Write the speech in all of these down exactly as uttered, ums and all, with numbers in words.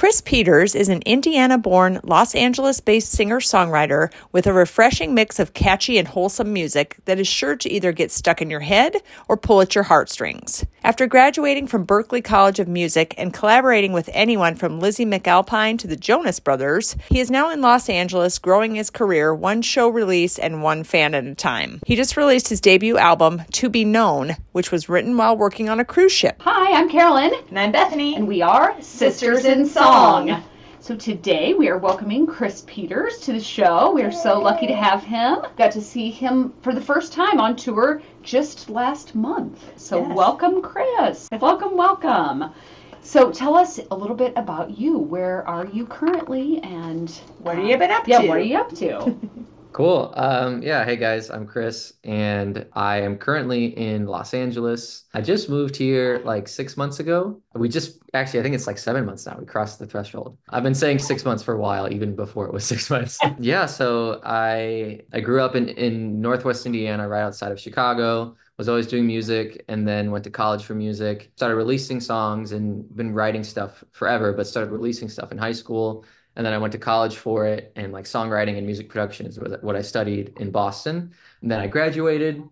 Chris Peters is an Indiana-born, Los Angeles-based singer-songwriter with a refreshing mix of catchy and wholesome music that is sure to either get stuck in your head or pull at your heartstrings. After graduating from Berklee College of Music and collaborating with anyone from Lizzie McAlpine to the Jonas Brothers, he is now in Los Angeles growing his career one show release and one fan at a time. He just released his debut album, To Be Known, which was written while working on a cruise ship. Hi, I'm Carolyn. And I'm Bethany. And we are Sisters in Song. So today we are welcoming Chris Peters to the show. We are so lucky to have him. Got to see him for the first time on tour just last month. So yes. Welcome, Chris. Welcome, welcome. So tell us a little bit about you. Where are you currently, and what have you been up yeah, to? Yeah, what are you up to? Cool. Um, yeah. Hey guys, I'm Chris and I am currently in Los Angeles. I just moved here like six months ago. We just actually, I think it's like seven months now. We crossed the threshold. I've been saying six months for a while, even before it was six months. Yeah. So I, I grew up in, in Northwest Indiana, right outside of Chicago, was always doing music and then went to college for music, started releasing songs and been writing stuff forever, but started releasing stuff in high school. And then I went to college for it, and like songwriting and music production is what I studied in Boston. And then I graduated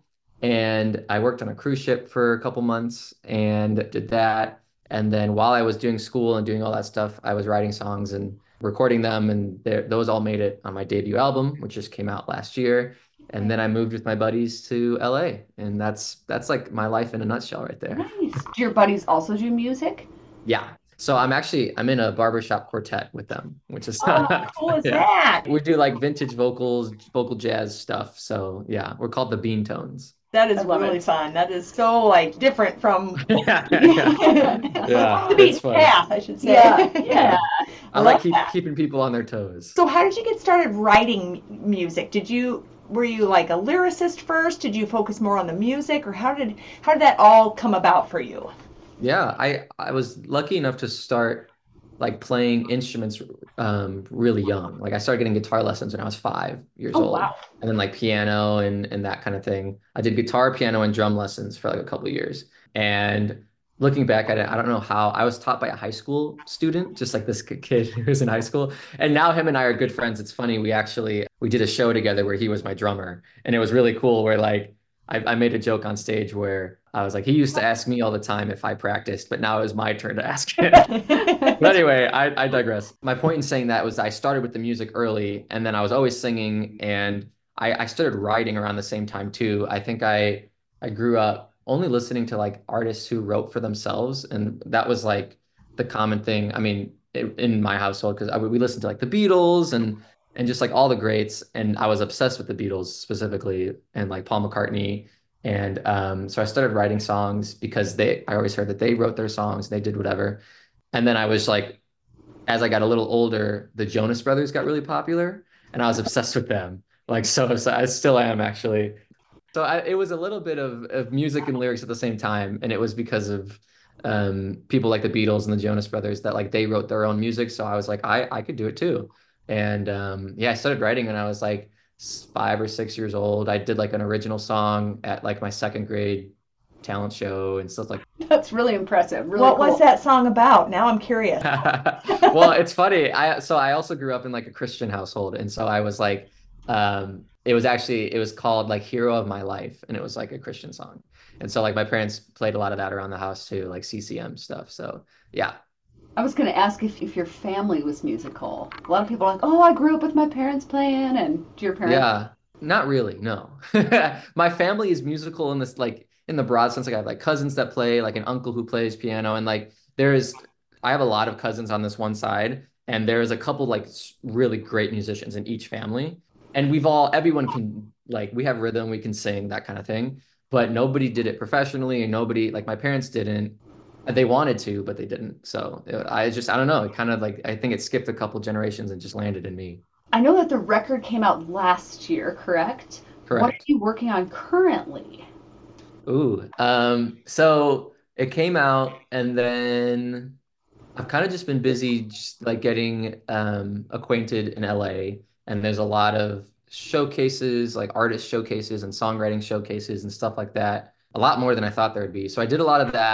and I worked on a cruise ship for a couple months and did that. And then while I was doing school and doing all that stuff, I was writing songs and recording them. And those all made it on my debut album, which just came out last year. And then I moved with my buddies to L A. And that's that's like my life in a nutshell right there. Nice. Do your buddies also do music? Yeah. So I'm actually, I'm in a barbershop quartet with them, which is oh, how cool is yeah. that? We do like vintage vocals, vocal jazz stuff. So yeah, we're called the Bean Tones. That is really it. fun. That is so like different from yeah, yeah. yeah, the beat path, I should say. Yeah, yeah. I, I like keep, keeping people on their toes. So how did you get started writing music? Did you were you like a lyricist first? Did you focus more on the music, or how did how did that all come about for you? Yeah, I, I was lucky enough to start like playing instruments um, really young. Like I started getting guitar lessons when I was five years oh, old. Wow. And then like piano and, and that kind of thing. I did guitar, piano, and drum lessons for like a couple of years. And looking back at it, I don't know how I was taught by a high school student, just like this kid who was in high school. And now him and I are good friends. It's funny. We actually, we did a show together where he was my drummer. And it was really cool where like, I, I made a joke on stage where I was like, he used to ask me all the time if I practiced, but now it was my turn to ask him. But anyway, I, I digress. My point in saying that was I started with the music early, and then I was always singing, and I, I started writing around the same time too. I think I I grew up only listening to like artists who wrote for themselves, and that was like the common thing. I mean, in, in my household, because we listened to like the Beatles and and just like all the greats, and I was obsessed with the Beatles specifically, and like Paul McCartney. And um, so I started writing songs because they, I always heard that they wrote their songs, they did whatever. And then I was like, as I got a little older, the Jonas Brothers got really popular and I was obsessed with them. Like, so, so I still am actually. So I, it was a little bit of, of music and lyrics at the same time. And it was because of um, people like the Beatles and the Jonas Brothers that like they wrote their own music. So I was like, I, I could do it too. And um, yeah, I started writing when I was like five or six years old. I did like an original song at like my second grade talent show and stuff like that. That's really impressive. Really what cool. was that song about? Now I'm curious. Well, it's funny. I so I also grew up in like a Christian household, and so I was like, um, it was actually it was called like Hero of My Life, and it was like a Christian song. And so like my parents played a lot of that around the house too, like C C M stuff. So yeah. I was going to ask if, if your family was musical. A lot of people are like, oh, I grew up with my parents playing, and do your parents? Yeah, not really, no. My family is musical in this, like, in the broad sense. Like, I have, like, cousins that play, like, an uncle who plays piano, and, like, there is, I have a lot of cousins on this one side, and there's a couple, like, really great musicians in each family. And we've all, everyone can, like, we have rhythm, we can sing, that kind of thing, but nobody did it professionally, and nobody, like, my parents didn't. They wanted to, but they didn't. So I just, I don't know. It kind of like, I think it skipped a couple generations and just landed in me. I know that the record came out last year, correct? Correct. What are you working on currently? Ooh, um, so it came out and then I've kind of just been busy just like getting um, acquainted in L A. And there's a lot of showcases, like artist showcases and songwriting showcases and stuff like that. A lot more than I thought there would be. So I did a lot of that.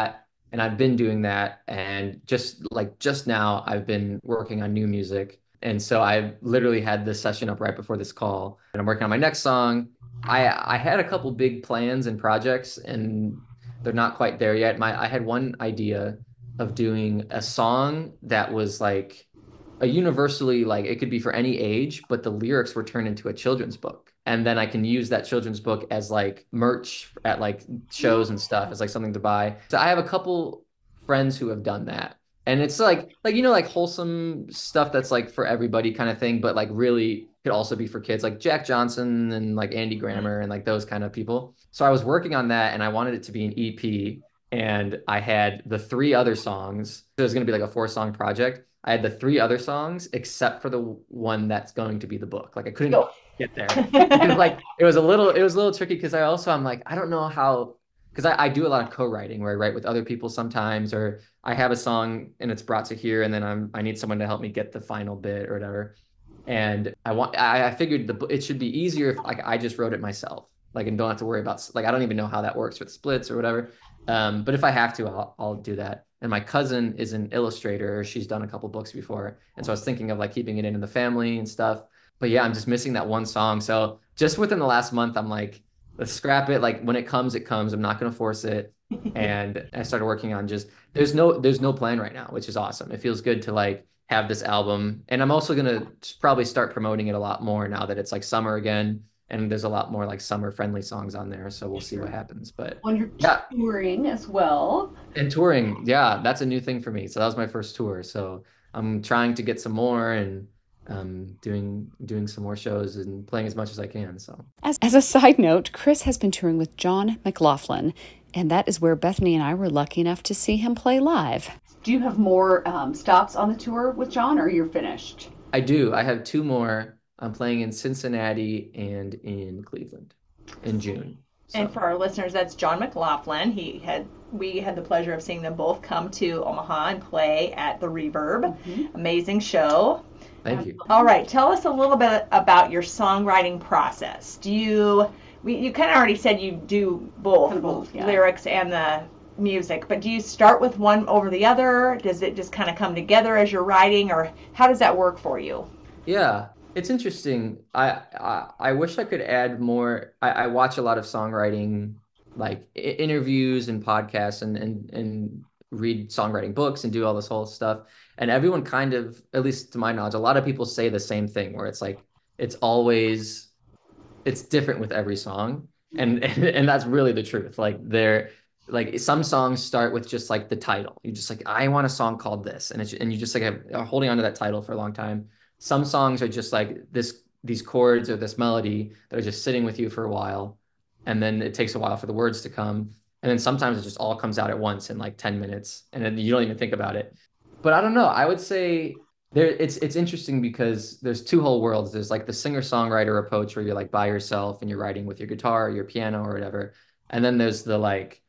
And I've been doing that. And just like just now, I've been working on new music. And so I literally had this session up right before this call, and I'm working on my next song. I I had a couple big plans and projects, and they're not quite there yet. My I had one idea of doing a song that was like a universally, like it could be for any age, but the lyrics were turned into a children's book. And then I can use that children's book as like merch at like shows and stuff, as like something to buy. So I have a couple friends who have done that. And it's like like you know, like wholesome stuff that's like for everybody kind of thing, but like really could also be for kids, like Jack Johnson and like Andy Grammer and like those kind of people. So I was working on that, and I wanted it to be an E P. And I had the three other songs. So it was going to be like a four song project. I had the three other songs except for the one that's going to be the book. Like I couldn't Go. get there because like it was a little it was a little tricky because I also I'm like I don't know how, because I, I do a lot of co-writing where I write with other people sometimes, or I have a song and it's brought to here, and then I'm I need someone to help me get the final bit or whatever. And I want I, I figured the it should be easier if like I just wrote it myself, like, and don't have to worry about, like, I don't even know how that works with splits or whatever. Um, but if I have to, I'll I'll do that. And my cousin is an illustrator. She's done a couple books before. And so I was thinking of like keeping it in the family and stuff. But yeah, I'm just missing that one song. So just within the last month, I'm like, let's scrap it. Like when it comes, it comes. I'm not going to force it. And I started working on just there's no there's no plan right now, which is awesome. It feels good to like have this album. And I'm also gonna probably start promoting it a lot more now that it's like summer again. And there's a lot more like summer friendly songs on there. So we'll see what happens. But When you're yeah, touring as well. and touring, yeah, that's a new thing for me. So that was my first tour. So I'm trying to get some more, and um, doing doing some more shows and playing as much as I can. So As, as a side note, Chris has been touring with John McLaughlin, and that is where Bethany and I were lucky enough to see him play live. Do you have more um, stops on the tour with John, or you're finished? I do. I have two more. I'm playing in Cincinnati and in Cleveland in June. And So for our listeners, that's John McLaughlin. He had we had the pleasure of seeing them both come to Omaha and play at the Reverb. Mhm. Amazing show. thank you. All right, tell us a little bit about your songwriting process. Do you we, you kind of already said you do both, Kind of both, yeah. lyrics and the music, but do you start with one over the other? Does it just kind of come together as you're writing, or how does that work for you? Yeah, it's interesting. I I, I wish I could add more. I, I watch a lot of songwriting, like i- interviews and podcasts, and and and read songwriting books and do all this whole stuff. And everyone kind of, at least to my knowledge, a lot of people say the same thing, where it's like it's always it's different with every song. And and, and that's really the truth. Like they're like some songs start with just like the title. You just like, I want a song called this, and it's and you just like have, are holding on to that title for a long time. Some songs are just like this these chords or this melody that are just sitting with you for a while, and then it takes a while for the words to come. And then sometimes it just all comes out at once in like ten minutes, and then you don't even think about it. But I don't know. I would say there it's it's interesting because there's two whole worlds. There's like the singer-songwriter approach where you're like by yourself and you're writing with your guitar or your piano or whatever. And then there's the like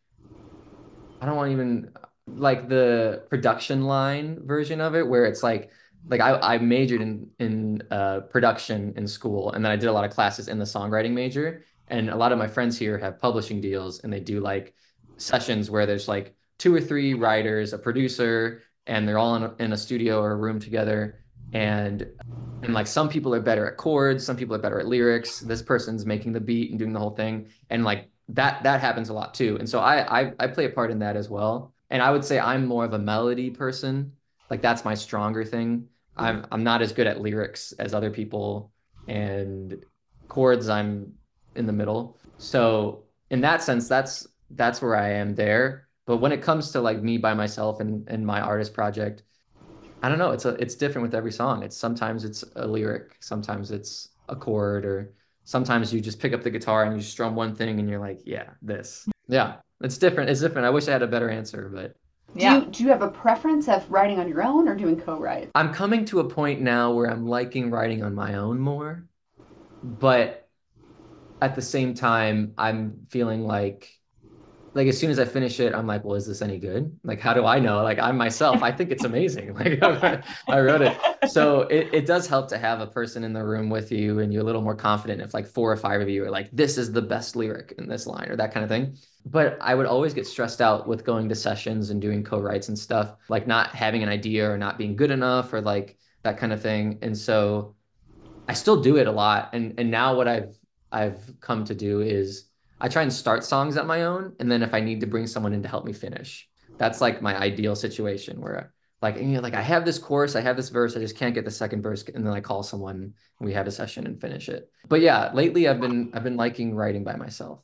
I don't want to even like the production line version of it, where it's like like I, I majored in in uh, production in school, and then I did a lot of classes in the songwriting major. And a lot of my friends here have publishing deals, and they do like sessions where there's like two or three writers, a producer, and they're all in a, in a studio or a room together. And and like some people are better at chords, some people are better at lyrics. This person's making the beat and doing the whole thing, and like that that happens a lot too. And so I I, I play a part in that as well. And I would say I'm more of a melody person. Like that's my stronger thing. I'm I'm not as good at lyrics as other people, and chords I'm in the middle. So in that sense, that's that's where I am there. But when it comes to like me by myself and and my artist project, I don't know. It's a it's different with every song. It's sometimes it's a lyric, sometimes it's a chord, or sometimes you just pick up the guitar and you strum one thing and you're like, yeah, this. Yeah, it's different. It's different. I wish I had a better answer, but Do you do you have a preference of writing on your own or doing co-write? I'm coming to a point now where I'm liking writing on my own more. But at the same time, I'm feeling like like as soon as I finish it, I'm like, well, is this any good? Like, how do I know? Like, I'm myself, I think it's amazing. Like, I wrote it. So it, it does help to have a person in the room with you and you're a little more confident if like four or five of you are like, this is the best lyric in this line or that kind of thing. But I would always get stressed out with going to sessions and doing co-writes and stuff, like not having an idea or not being good enough or like that kind of thing. And so I still do it a lot. And and now what I've I've come to do is I try and start songs at my own, and then if I need to bring someone in to help me finish, that's like my ideal situation where like you know like I have this chorus, I have this verse, I just can't get the second verse, and then I call someone and we have a session and finish it. But yeah, lately I've been I've been liking writing by myself.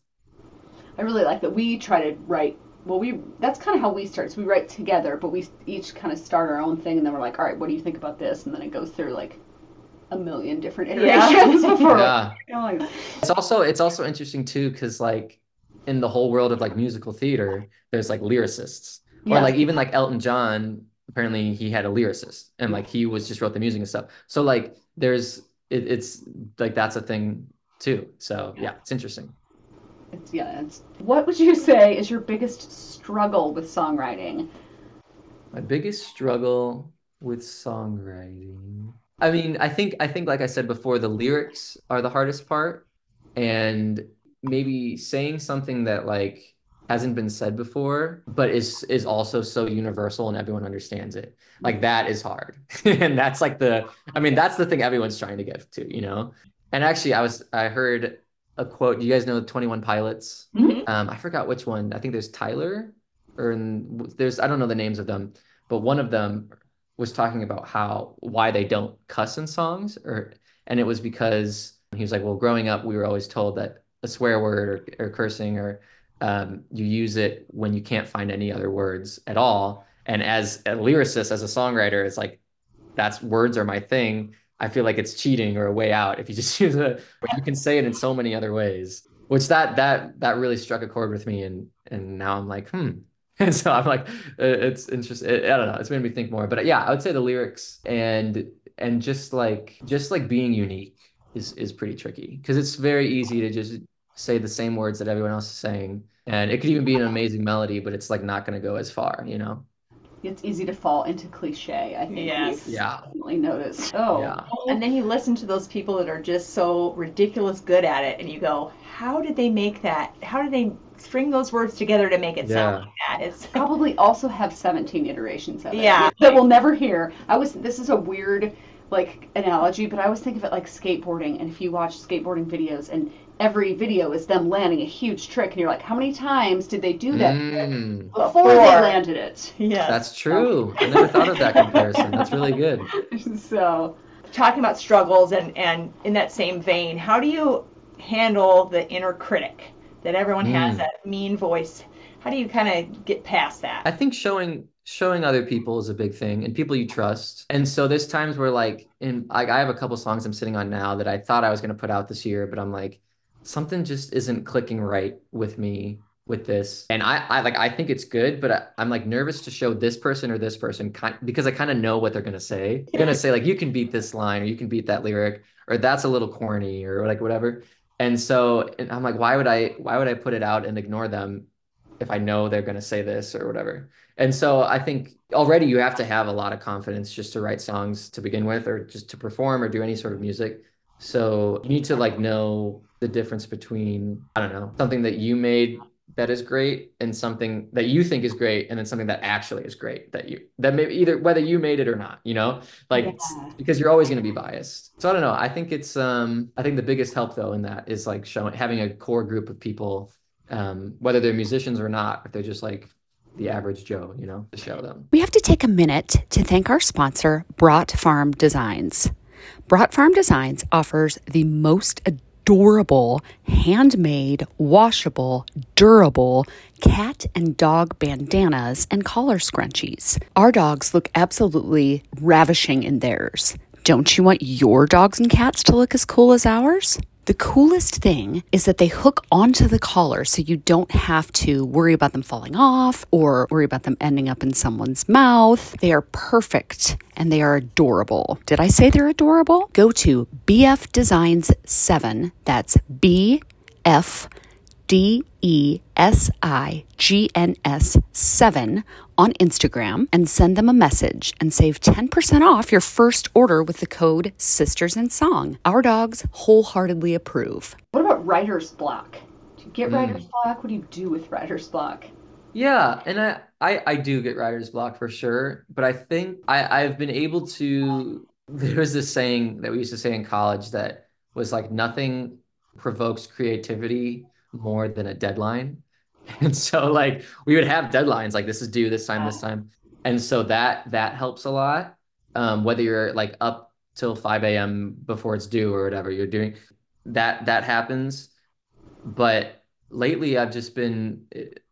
I really like that we try to write. Well, we that's kind of how we start. So we write together, but we each kind of start our own thing, and then we're like, all right, what do you think about this? And then it goes through like a million different iterations yeah. before yeah. going. It's also it's also interesting too, because like in the whole world of like musical theater, there's like lyricists. Yeah. Or like even like Elton John, apparently he had a lyricist and like he was just wrote the music and stuff. So like there's it, it's like that's a thing too. So yeah, it's interesting. It's yeah, it's what would you say is your biggest struggle with songwriting? My biggest struggle with songwriting. I mean, I think I think like I said before, the lyrics are the hardest part, and maybe saying something that like hasn't been said before, but is is also so universal and everyone understands it. Like that is hard. And that's like the I mean, that's the thing everyone's trying to get to, you know? And actually I was I heard a quote. Do you guys know twenty-one Pilots? Mm-hmm. Um, I forgot which one. I think there's Tyler or in, there's I don't know the names of them, but one of them was talking about how why they don't cuss in songs, or and it was because he was like, well, growing up we were always told that a swear word or, or cursing or um, you use it when you can't find any other words at all. And as a lyricist, as a songwriter, it's like that's words are my thing. I feel like it's cheating or a way out if you just use it. You can say it in so many other ways, which that that that really struck a chord with me, and and now I'm like, hmm. And so I'm like, it's interesting. I don't know. It's made me think more. But yeah, I would say the lyrics and and just like just like being unique is is pretty tricky because it's very easy to just say the same words that everyone else is saying, and it could even be an amazing melody, but it's like not going to go as far, you know. It's easy to fall into cliche, I think. Yes. Yeah. Definitely noticed. Oh. Yeah. And then you listen to those people that are just so ridiculous good at it, and you go, how did they make that? How did they string those words together to make it yeah. sound like that? It's probably also have seventeen iterations of it. Yeah. That we'll never hear. I was. This is a weird, like, analogy, but I always think of it like skateboarding. And if you watch skateboarding videos, and every video is them landing a huge trick, and you're like, how many times did they do that mm. before, before they landed it? Yeah, that's true. I never thought of that comparison. That's really good. So, talking about struggles, and and in that same vein, how do you handle the inner critic that everyone mm. has, that mean voice? How do you kind of get past that? I think showing showing other people is a big thing, and people you trust. And so there's times where like in like I have a couple songs I'm sitting on now that I thought I was going to put out this year, but I'm like, something just isn't clicking right with me with this. And I, I like, I think it's good, but I, I'm like nervous to show this person or this person kind, because I kind of know what they're going to say. They're going to say like, you can beat this line, or you can beat that lyric, or that's a little corny, or like whatever. And so and I'm like, why would I, why would I put it out and ignore them if I know they're going to say this or whatever? And so I think already you have to have a lot of confidence just to write songs to begin with, or just to perform or do any sort of music. So you need to like know the difference between, I don't know, something that you made that is great and something that you think is great, and then something that actually is great that you, that maybe either whether you made it or not, you know, like, yeah. because you're always going to be biased. So I don't know. I think it's, um, I think the biggest help though in that is like showing, having a core group of people, um, whether they're musicians or not, if they're just like the average Joe, you know, to show them. We have to take a minute to thank our sponsor, Brought Farm Designs. Brought Farm Designs offers the most adorable, handmade, washable, durable cat and dog bandanas and collar scrunchies. Our dogs look absolutely ravishing in theirs. Don't you want your dogs and cats to look as cool as ours? The coolest thing is that they hook onto the collar, so you don't have to worry about them falling off or worry about them ending up in someone's mouth. They are perfect and they are adorable. Did I say they're adorable? Go to B F Designs seven. That's B F D E S I G N S seven on Instagram and send them a message and save ten percent off your first order with the code Sisters in Song. Our dogs wholeheartedly approve. What about writer's block? Do you get Mm. writer's block? What do you do with writer's block? Yeah, and I, I I do get writer's block for sure, but I think I I've been able to. There was this saying that we used to say in college that was like nothing provokes creativity more than a deadline. And so like we would have deadlines like this is due this time, this time. And so that that helps a lot. Um, whether you're like up till five a m before it's due or whatever you're doing, that that happens. But lately I've just been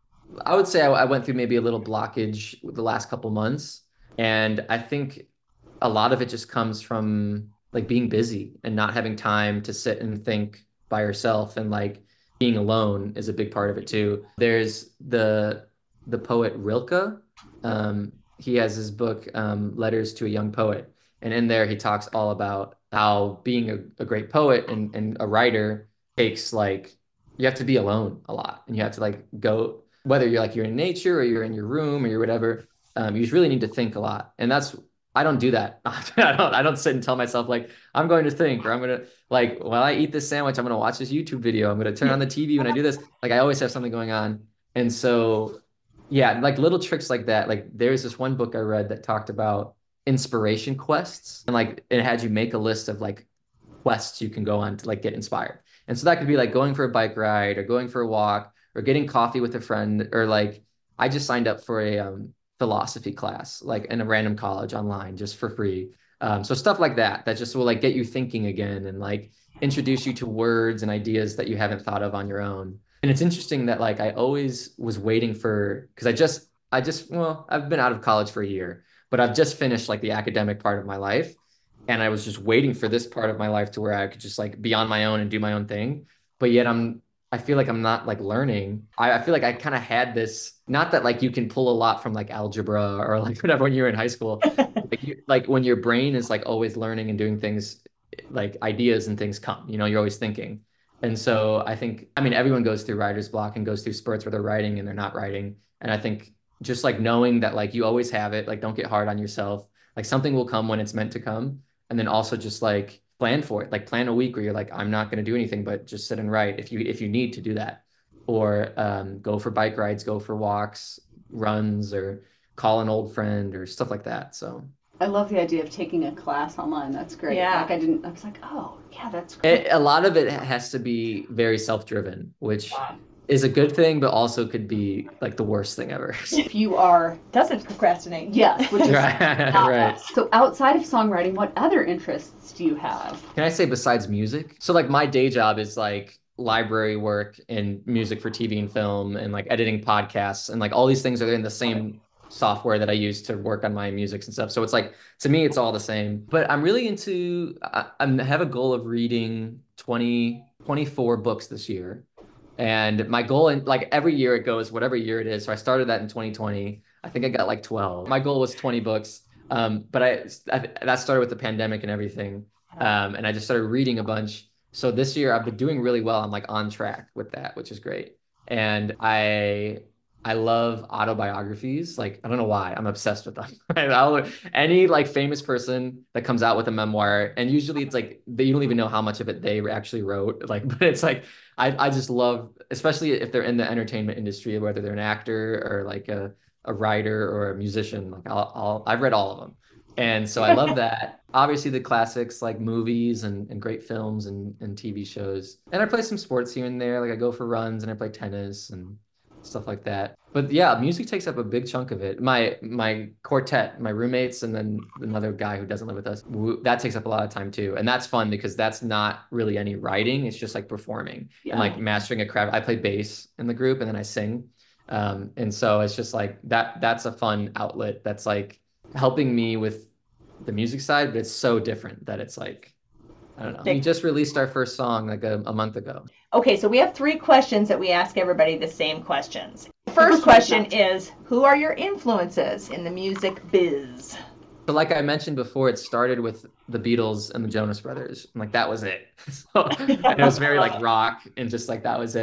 I would say I, I went through maybe a little blockage the last couple months. And I think a lot of it just comes from like being busy and not having time to sit and think by yourself, and like being alone is a big part of it too. There's the the poet Rilke. Um, he has his book um, Letters to a Young Poet, and in there he talks all about how being a, a great poet and, and a writer takes like you have to be alone a lot, and you have to like go, whether you're like you're in nature or you're in your room or you're whatever. Um, you just really need to think a lot, and that's I don't do that. I don't I don't sit and tell myself like I'm going to think, or I'm gonna like while I eat this sandwich, I'm gonna watch this YouTube video. I'm gonna turn on the T V when I do this. Like I always have something going on. And so yeah, like little tricks like that. Like there's this one book I read that talked about inspiration quests, and like it had you make a list of like quests you can go on to like get inspired. And so that could be like going for a bike ride or going for a walk or getting coffee with a friend, or like I just signed up for a um philosophy class, like in a random college online just for free. Um, so stuff like that, that just will like get you thinking again and like introduce you to words and ideas that you haven't thought of on your own. And it's interesting that like I always was waiting for, because I just, I just, well, I've been out of college for a year, but I've just finished like the academic part of my life. And I was just waiting for this part of my life to where I could just like be on my own and do my own thing. But yet I'm I feel like I'm not like learning. I, I feel like I kind of had this, not that like you can pull a lot from like algebra or like whatever when you're in high school, like, you, like when your brain is like always learning and doing things, like ideas and things come, you know, you're always thinking. And so I think, I mean, everyone goes through writer's block and goes through spurts where they're writing and they're not writing. And I think just like knowing that like you always have it, like don't get hard on yourself, like something will come when it's meant to come. And then also just like plan for it, like plan a week where you're like, I'm not going to do anything but just sit and write if you if you need to do that, or um, go for bike rides, go for walks, runs, or call an old friend or stuff like that. So I love the idea of taking a class online. That's great. Yeah. Like I didn't, I was like, oh yeah, that's great. it, a lot of it has to be very self-driven, which is a good thing, but also could be like the worst thing ever. If you are, Doesn't procrastinate. yes, which is Right, not right. us. So outside of songwriting, what other interests do you have? Can I say besides music? So like my day job is like library work and music for T V and film and like editing podcasts, and like all these things are in the same software that I use to work on my music and stuff. So it's like, to me, it's all the same. But I'm really into, I, I have a goal of reading twenty, twenty-four books this year. And my goal, in like every year it goes, whatever year it is. So I started that in twenty twenty. I think I got like twelve. My goal was twenty books. Um, but I, I that started with the pandemic and everything. Um, and I just started reading a bunch. So this year I've been doing really well. I'm like on track with that, which is great. And I I love autobiographies. Like, I don't know why. I'm obsessed with them. I'll, any like famous person that comes out with a memoir, and usually it's like they, you don't even know how much of it they actually wrote. Like, but it's like I I just love, especially if they're in the entertainment industry, whether they're an actor or like a a writer or a musician. Like I'll, I'll I've read all of them. And so I love that. Obviously the classics like movies and, and great films and, and T V shows. And I play some sports here and there. Like I go for runs and I play tennis and stuff like that. But yeah, music takes up a big chunk of it. My my quartet, my roommates, and then another guy who doesn't live with us, that takes up a lot of time too. And that's fun because that's not really any writing. It's just like performing Yeah. and like mastering a craft. I play bass in the group and then I sing. Um, and so it's just like that, that's a fun outlet that's like helping me with the music side, but it's so different that it's like, I don't know. We just released our first song like a, a month ago. Okay, so we have three questions that we ask everybody the same questions. First question is, who are your influences in the music biz? So like I mentioned before, it started with the Beatles and the Jonas Brothers. And like that was it. So, and it was very like rock and just like that was it.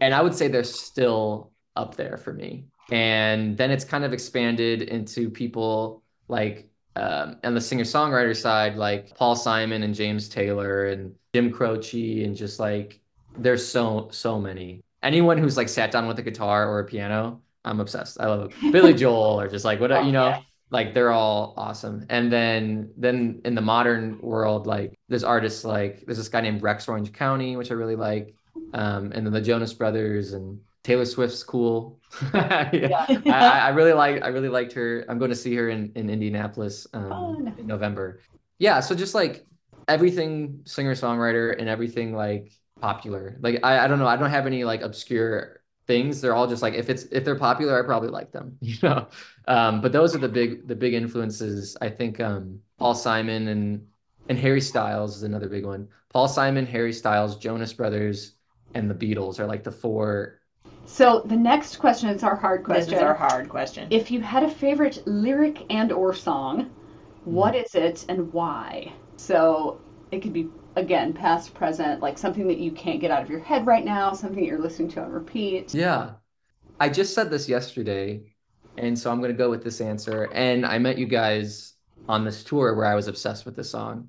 And I would say they're still up there for me. And then it's kind of expanded into people like um, on the singer-songwriter side, like Paul Simon and James Taylor and Jim Croce, and just like there's so so many. Anyone who's like sat down with a guitar or a piano, I'm obsessed. I love it. Billy Joel or just like whatever, Oh, you know, yeah. like they're all awesome. And then then in the modern world, like there's artists like there's this guy named Rex Orange County, which I really like. Um, and then the Jonas Brothers and Taylor Swift's cool. Yeah. Yeah. I, I really like I really liked her. I'm going to see her in, in Indianapolis um, Fun. in November. Yeah, so just like everything singer-songwriter and everything like popular. Like I, I don't know, I don't have any like obscure things. They're all just like if it's if they're popular, I probably like them, you know. Um, but those are the big the big influences. I think um, Paul Simon and and Harry Styles is another big one. Paul Simon, Harry Styles, Jonas Brothers, and the Beatles are like the four. So the next question is our hard This question. is our hard question. If you had a favorite lyric and or song, what is it and why? So it could be, again, past, present, like something that you can't get out of your head right now, something that you're listening to on repeat. Yeah. I just said this yesterday, and so I'm going to go with this answer. And I met you guys on this tour where I was obsessed with this song.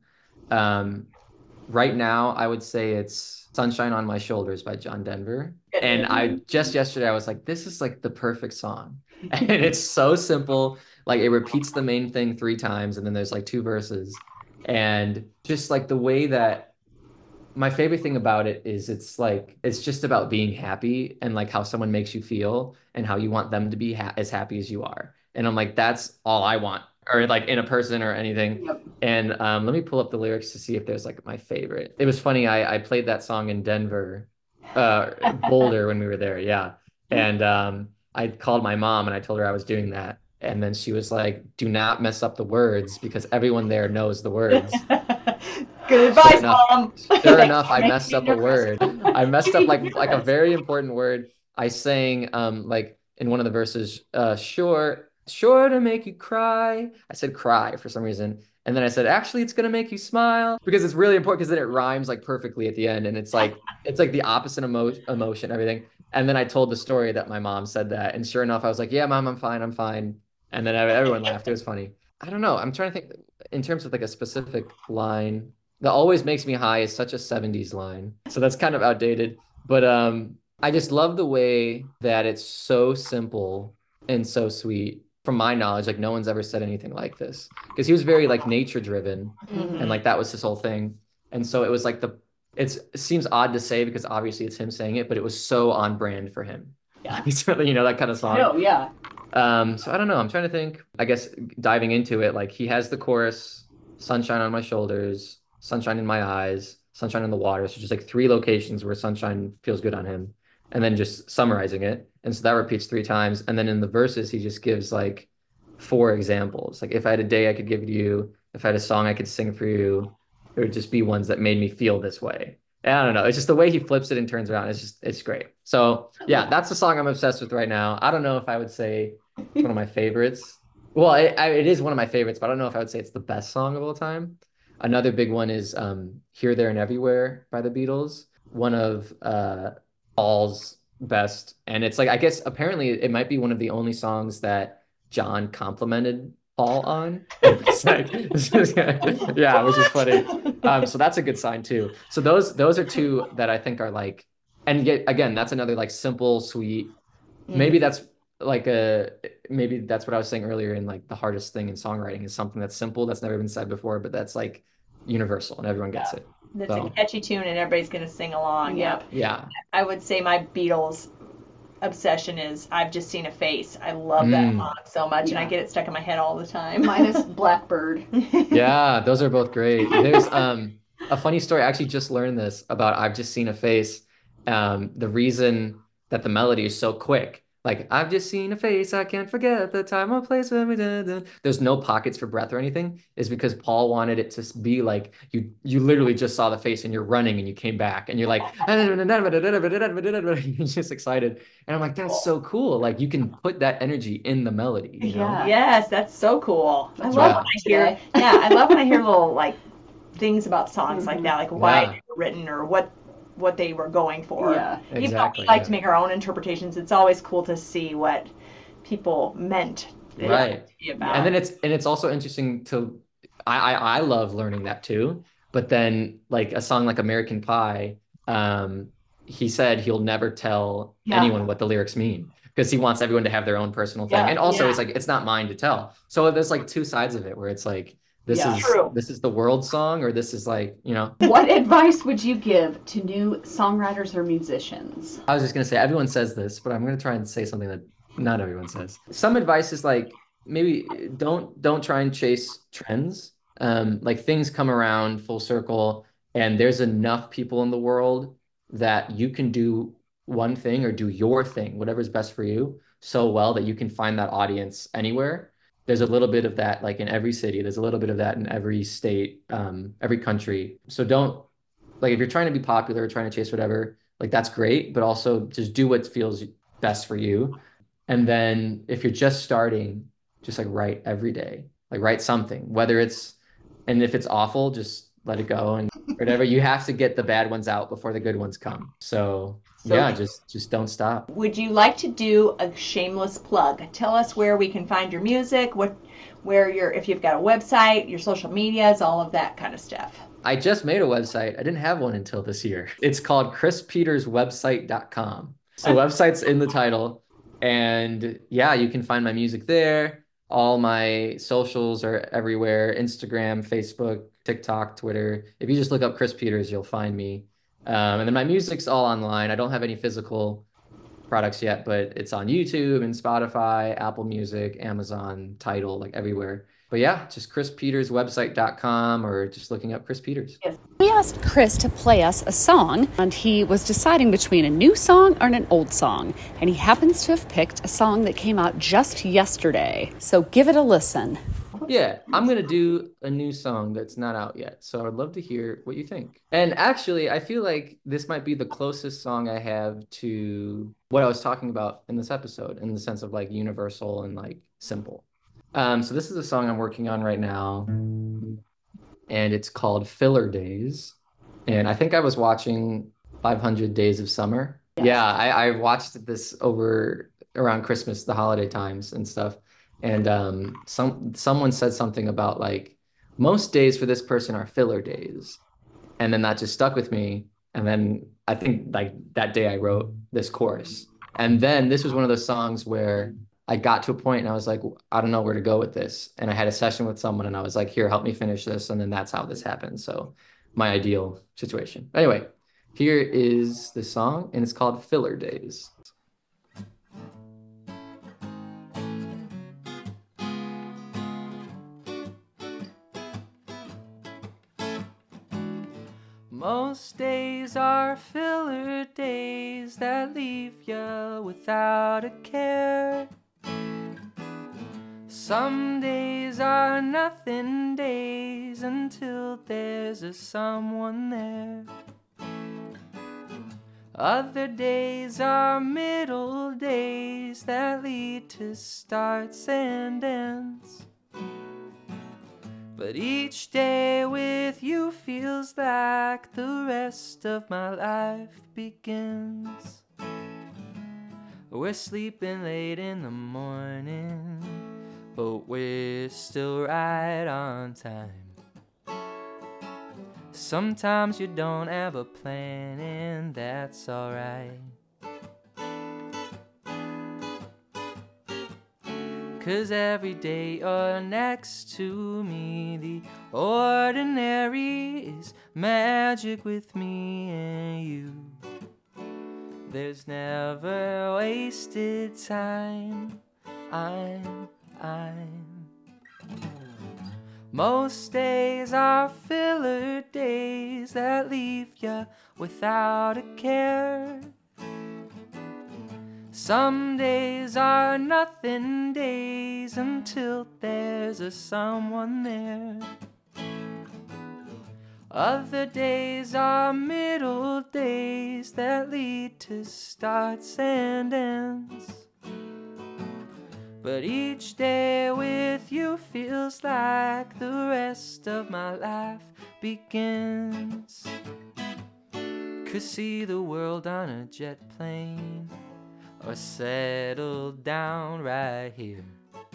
Um, right now, I would say it's Sunshine on My Shoulders by John Denver. And I just yesterday, I was like, this is like the perfect song. And it's so simple. Like it repeats the main thing three times, and then there's like two verses. And just like the way that my favorite thing about it is it's like it's just about being happy and like how someone makes you feel and how you want them to be ha- as happy as you are. And I'm like, that's all I want, or like in a person or anything. Yep. And um, let me pull up the lyrics to see if there's like my favorite. It was funny. I, I played that song in Denver, uh, Boulder when we were there. Yeah. And um, I called my mom and I told her I was doing that. And then she was like, do not mess up the words because everyone there knows the words. Good advice, enough. Mom. Sure enough, I Makes messed me up a nervous. word. I messed up like Makes me like a nervous. very important word. I sang um like in one of the verses, uh sure, sure to make you cry. I said cry for some reason. And then I said, actually, it's gonna make you smile because it's really important because then it rhymes like perfectly at the end. And it's like it's like the opposite emo emotion, everything. And then I told the story that my mom said that. And sure enough, I was like, yeah, mom, I'm fine, I'm fine. And then everyone laughed. It was funny. I don't know. I'm trying to think in terms of like a specific line. The always makes me high is such a seventies line. So that's kind of outdated. But um, I just love the way that it's so simple and so sweet. From my knowledge, like no one's ever said anything like this. Because he was very like nature driven Mhm. and like that was his whole thing. And so it was like the it's it seems odd to say because obviously it's him saying it, but it was so on brand for him. Yeah. It's really, you know, that kind of song. No, yeah. Um, so I don't know. I'm trying to think. I guess diving into it, like he has the chorus, sunshine on my shoulders, sunshine in my eyes, sunshine in the water. So just like three locations where sunshine feels good on him, and then just summarizing it. And so that repeats three times. And then in the verses, he just gives like four examples. Like if I had a day I could give to you, if I had a song I could sing for you, it would just be ones that made me feel this way. And I don't know. It's just the way he flips it and turns around. It's just, it's great. So yeah, that's the song I'm obsessed with right now. I don't know if I would say it's one of my favorites. Well, it, I, it is one of my favorites, but I don't know if I would say it's the best song of all time. Another big one is um, Here, There, and Everywhere by the Beatles. One of uh, Paul's best. And it's like, I guess apparently it might be one of the only songs that John complimented Paul on. It's like, yeah, which is funny. Um, so that's a good sign too. So those those are two that I think are like, and yet again, that's another like simple, sweet. Maybe that's like a maybe that's what I was saying earlier in like the hardest thing in songwriting is something that's simple that's never been said before, but that's like universal and everyone gets it. That's So. a catchy tune and everybody's going to sing along. Yep. Yep. Yeah. I would say my Beatles obsession is I've Just Seen a Face. I love that Mm. song so much and I Yeah. get it stuck in my head all the time. Mine is Blackbird. Yeah, those are both great. There's um a funny story. I actually just learned this about I've Just Seen a Face. Um, the reason that the melody is so quick, like I've just seen a face, I can't forget the time or place when we did it. There's no pockets for breath or anything, is because Paul wanted it to be like you you literally just saw the face and you're running and you came back and you're like you're just excited. And I'm like, that's so cool. Like you can put that energy in the melody, you know? Yeah. Yes, that's so cool. I That's love right. when I hear yeah, I love when I hear little like things about songs Mhm. like that, like why Yeah. they were written or what what they were going for. Yeah, Even though exactly. we like Yeah. to make our own interpretations, it's always cool to see what people meant it Right. to be about. And then it's and it's also interesting to I, I I love learning that too. But then like a song like American Pie, um, he said he'll never tell Yeah. anyone what the lyrics mean because he wants everyone to have their own personal thing. Yeah, And also yeah. it's like it's not mine to tell. So there's like two sides of it where it's like this Yeah. is True. this is the world song or this is like, you know. What advice would you give to new songwriters or musicians? I was just gonna say everyone says this, but I'm gonna try and say something that not everyone says. Some advice is like maybe don't don't try and chase trends. Um, like things come around full circle, and there's enough people in the world that you can do one thing or do your thing, whatever's best for you, so well that you can find that audience anywhere. There's a little bit of that, like in every city. There's a little bit of that in every state, um, every country. So don't like if you're trying to be popular, trying to chase whatever, like that's great, but also just do what feels best for you. And then if you're just starting, just like write every day, like write something, whether it's, and if it's awful, just let it go and whatever. You have to get the bad ones out before the good ones come. So, So- yeah, just just don't stop. Would you like to do a shameless plug? Tell us where we can find your music, what, where you're, if you've got a website, your social medias, all of that kind of stuff. I just made a website. I didn't have one until this year. It's called chris peters website dot com. So website's in the title. And yeah, you can find my music there. All my socials are everywhere: Instagram, Facebook, TikTok, Twitter. If you just look up Chris Peters, you'll find me. Um, and then my music's all online. I don't have any physical products yet, but it's on YouTube and Spotify, Apple Music, Amazon, Tidal, like everywhere. But yeah, just chris peters website dot com or just looking up Chris Peters. We asked Chris to play us a song, and he was deciding between a new song or an old song. And he happens to have picked a song that came out just yesterday. So give it a listen. Yeah, I'm gonna do a new song that's not out yet. So I'd love to hear what you think. And actually, I feel like this might be the closest song I have to what I was talking about in this episode, in the sense of like universal and like simple. Um, so this is a song I'm working on right now, and it's called Filler Days. And I think I was watching five hundred Days of Summer. Yes. Yeah, I, I watched this over around Christmas, the holiday times and stuff. And um, some someone said something about like most days for this person are filler days. And then that just stuck with me. And then I think like that day I wrote this chorus. And then this was one of those songs where I got to a point and I was like, I don't know where to go with this. And I had a session with someone and I was like, here, help me finish this. And then that's how this happened. So my ideal situation. Anyway, here is the song and it's called Filler Days. Most days are filler days that leave you without a care. Some days are nothing days until there's a someone there. Other days are middle days that lead to starts and ends. But each day with you feels like the rest of my life begins. We're sleeping late in the morning, but we're still right on time. Sometimes you don't have a plan and that's alright. 'Cause every day you're next to me, the ordinary is magic with me and you. There's never wasted time. I'm, I'm. Most days are filler days that leave you without a care. Some days are nothing days until there's a someone there. Other days are middle days that lead to starts and ends. But each day with you feels like the rest of my life begins. could see the world on a jet plane or settle down right here,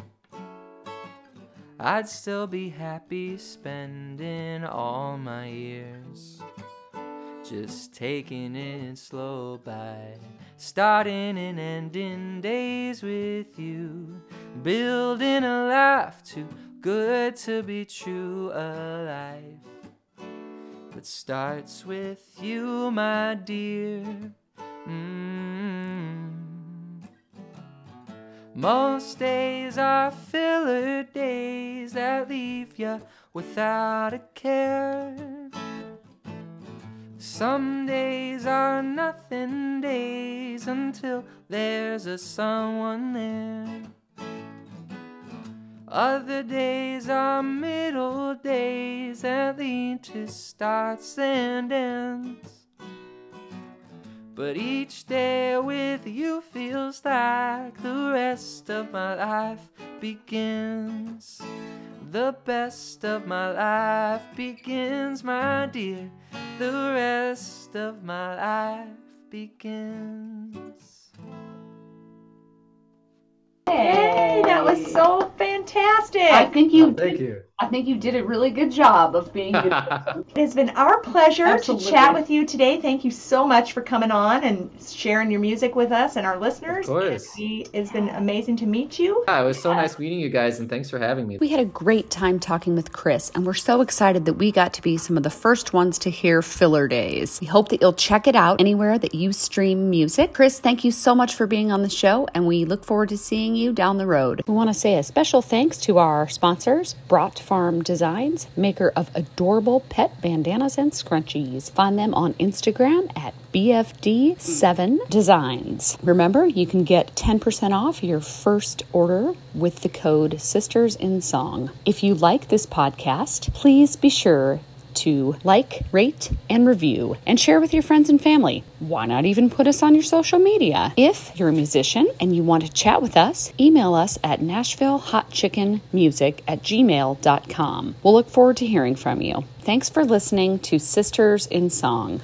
I'd still be happy spending all my years just taking it slow by starting and ending days with you, building a life too good to be true, a life that starts with you, my dear. Mm. Most days are filler days that leave you without a care. Some days are nothing days until there's a someone there. Other days are middle days that lead to starts and ends. But each day with you feels like the rest of my life begins. The best of my life begins, my dear. The rest of my life begins. Hey, that was so fantastic. I think you Oh, thank did, you. I think you did a really good job of being good. It has been our pleasure Absolutely. to chat with you today. Thank you so much for coming on and sharing your music with us and our listeners. Of course. We, it's been amazing to meet you. Yeah, it was so nice meeting you guys, and thanks for having me. We had a great time talking with Chris, and we're so excited that we got to be some of the first ones to hear Filler Days. We hope that you'll check it out anywhere that you stream music. Chris, thank you so much for being on the show, and we look forward to seeing you down the road. We want to say a special thanks to our sponsors, Brought Farm Designs, maker of adorable pet bandanas and scrunchies. Find them on Instagram at B F D seven Designs. Remember, you can get ten percent off your first order with the code Sisters in Song. If you like this podcast, please be sure to like, rate, and review, and share with your friends and family. Why not even put us on your social media? If you're a musician and you want to chat with us, email us at nashville hot chicken music at gmail dot com. We'll look forward to hearing from you. Thanks for listening to Sisters in Song.